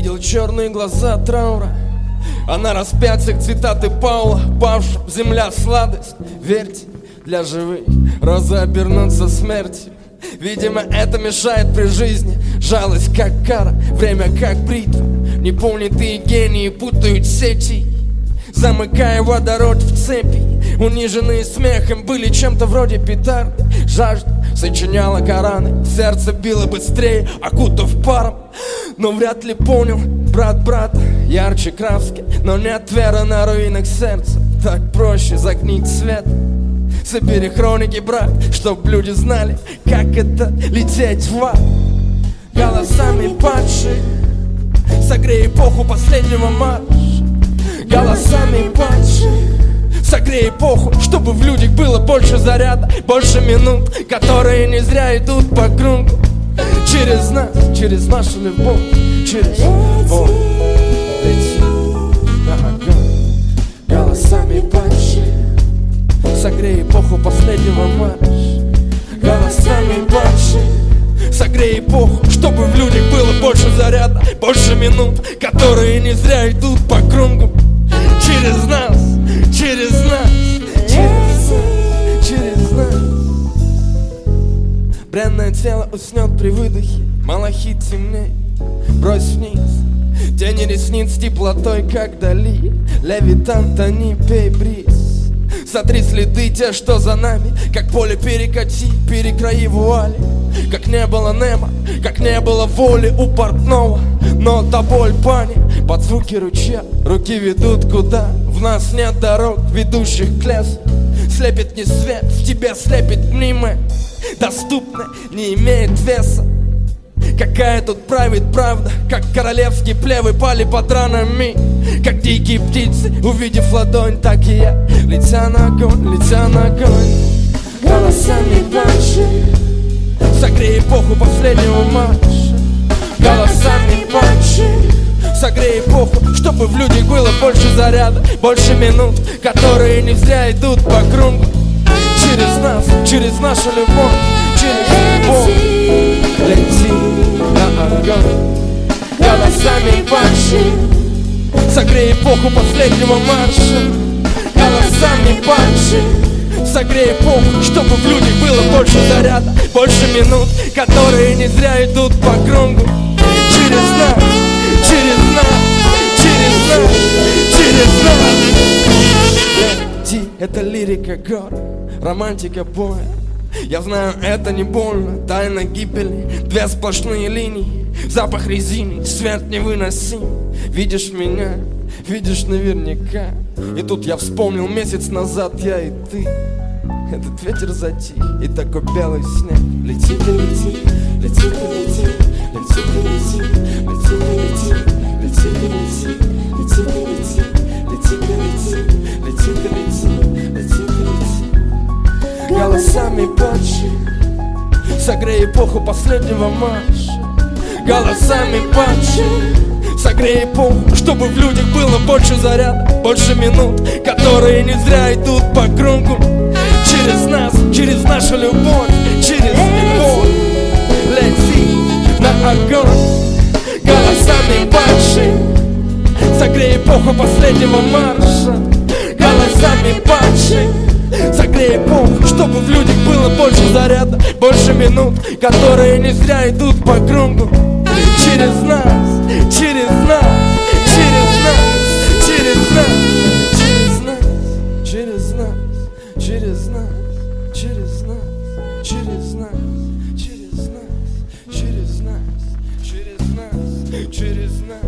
видел черные глаза траура, а на распятиях цитаты Паула: павшим земля сладость, верьте, для живых розы обернутся смертью. Видимо, это мешает при жизни, жалость как кара, время как бритва. Непонятые гении путают сети, замыкая водород в цепи. Униженные смехом были чем-то вроде петард. Жажда сочиняла Кораны, сердце било быстрее, окутав паром. Но вряд ли понял брат брата, ярче краски, но нет веры на руинах сердца. Так проще загнить свет. Собери хроники, брат, чтоб люди знали, как это лететь в ад. Голосами падших согрей эпоху последнего марша. Голосами падших согрей эпоху, чтобы в людях было больше заряда, больше минут, которые не зря идут по кругу. Через нас, через нашу любовь, через боль лети на огонь. Голосами падших согрей эпоху последнего марша. Голосами падших согрей эпоху, чтобы в людях было больше заряда, больше минут, которые не зря идут по кругу. Через нас, через нас, через нас, через нас. Бренное тело уснет при выдохе, малахит темнеет, брось вниз. Тени ресниц теплотой, как Дали. Левитан, тони, пей бриз. Сотри следы те, что за нами, как поле перекати, перекрои вуали. Как не было неба, как не было воли у портного, но та боль пани под звуки ручья. Руки ведут куда? В нас нет дорог, ведущих к лесу. Слепит не свет, в тебе слепит мнимое, доступное, не имеет веса. Какая тут правит правда, как королевские плевы пали под ранами. Как дикие птицы, увидев ладонь, так и я, летя на огонь, летя на огонь. Голосами падших согрей эпоху последнего марша. Голосами падших согрей эпоху, чтобы в людях было больше заряда, больше минут, которые не зря идут по кругу. Через нас, через нашу любовь, через боль лети на огонь. Голосами падших согрей эпоху последнего марша. Голосами падших согрей эпоху, чтобы в людях было больше заряда, больше минут, которые не зря идут по кругу. Через нас, через нас, через нас, через нас. Лети, это лирика гор, романтика боя. Я знаю, это не больно, тайна гибели, две сплошные линии, запах резины, свет невыносим. Видишь меня, видишь наверняка. И тут я вспомнил месяц назад, я и ты. Этот ветер затих, и такой белый снег. Лети ты, лети, лети ты, лети, лети ты, лети, лети ты, лети, лети ты, лети, лети ты, лети, лети ты, лети, лети ты, лети, лети ты, лети. Голосами падших согрей эпоху последнего марша. Голосами падших согрей эпоху, чтобы в людях было больше заряда, больше минут, которые не зря идут по кругу. Через нас, через нашу любовь, через боль лети на огонь. Голосами падших согрей эпоху последнего марша. Голосами падших согрей эпоху, чтобы в людях было больше заряда, больше минут, которые не зря идут по кругу. Через нас, через нас, через нас, через нас, через нас, через нас, через нас, через нас, через нас, через нас, через нас, через нас, через нас.